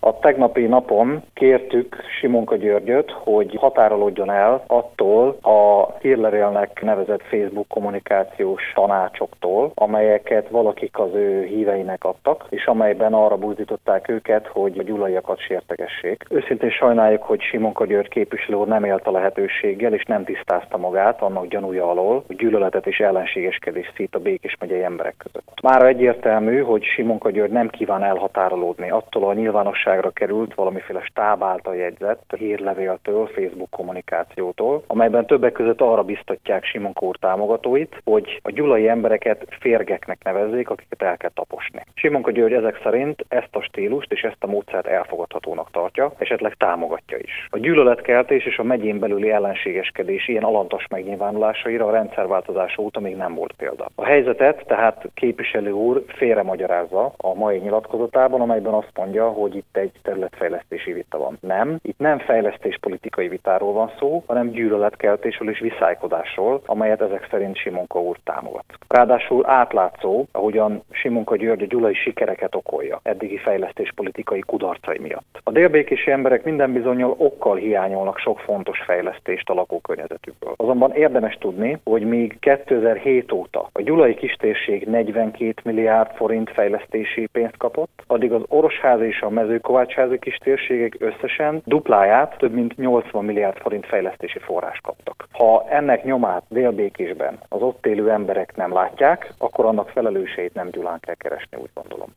A tegnapi napon kértük Simonka Györgyöt, hogy határolódjon el attól a hírlevélnek nevezett Facebook kommunikációs tanácsoktól, amelyeket valakik az ő híveinek adtak, és amelyben arra buzdították őket, hogy a gyulaiakat sértegessék. Őszintén sajnáljuk, hogy Simonka György képviselő úr nem élt a lehetőséggel, és nem tisztázta magát annak gyanúja alól, hogy gyűlöletet és ellenségeskedést szít a Békés megyei emberek között. Mára egyértelmű, hogy Simonka György nem kíván elhatárolódni attól a nyilvánosságra került valamiféle stáb által jegyzett hírlevéltől, Facebook kommunikációtól, amelyben többek között arra biztatják Simonka úr támogatóit, hogy a gyulai embereket férgeknek nevezzék, akiket el kell taposni. Simonka György ezek szerint ezt a stílust és ezt a módszert elfogadhatónak tartja, esetleg támogatja is. A gyűlöletkeltés és a megyén belüli ellenségeskedés ilyen alantas megnyilvánulásaira a rendszerváltozás óta még nem volt példa. A helyzetet tehát képviselő úr félremagyarázza a mai nyilatkozatában, amelyben azt mondja, hogy itt egy területfejlesztési vita van. Nem, itt nem fejlesztéspolitikai vitáról van szó, hanem gyűlöletkeltésről és viszálykodásról, amelyet ezek szerint Simonka úr támogat. Ráadásul átlátszó, ahogyan Simonka György a gyulai sikereket okolja eddigi fejlesztéspolitikai kudarcai miatt. A délbékési emberek minden bizonnyal okkal hiányolnak sok fontos fejlesztést a lakókörnyezetükből. Azonban érdemes tudni, hogy még 2007 óta a gyulai kistérség 42 milliárd forint fejlesztési pénzt kapott, addig az Orosházi és a Mezőkovácsházi kistérségek összesen dupláját, több mint 80 milliárd forint fejlesztési forrás kaptak. Ha ennek nyomát Délbékésben az ott élő emberek nem látják, akkor annak felelőseit nem Gyulán kell keresni, úgy gondolom.